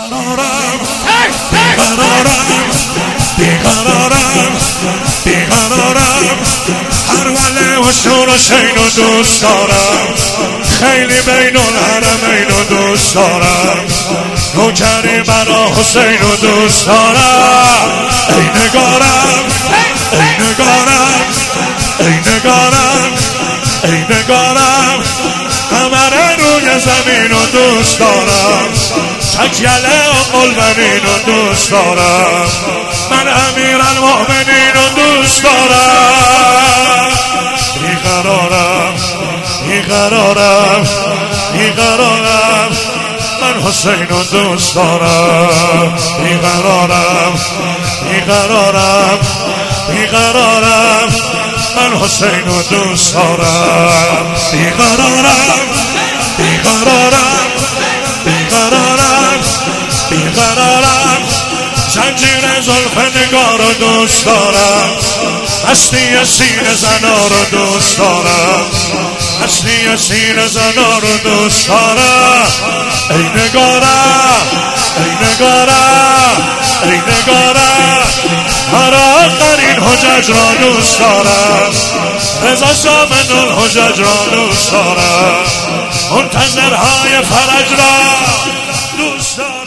بیقرارم هر وله و شور و شین و دوست دارم، خیلی بین الحرمین و دوست دارم، نوکری برا حسین و دوست دارم. ای نگارم ای نگارم ای نگارم ای نگارم، قمر روی زمین و دوست دارم، تکیله قلبمین و دوست دارم، من امیرالمؤمنین و دوست دارم. بیقرارم بیقرارم بیقرارم، من حسین و دوست دارم. بیقرارم بیقرارم بیقرارم، من حسین و دوست دارم. بیقرارم بیقرارم بیقرارم بیقرارم، زنجیر زلف نگار رو دوست دارم، هستی سینه زنا رو دوست دارم، هستی سینه زنا رو دوست دارم. ای نگارم ای نگارم ای نگارم، مرا آخرین حجج را دوست دارم، رضا ضامن الحجج را دوست دارم، منتظرهای فرج را دوست دارم.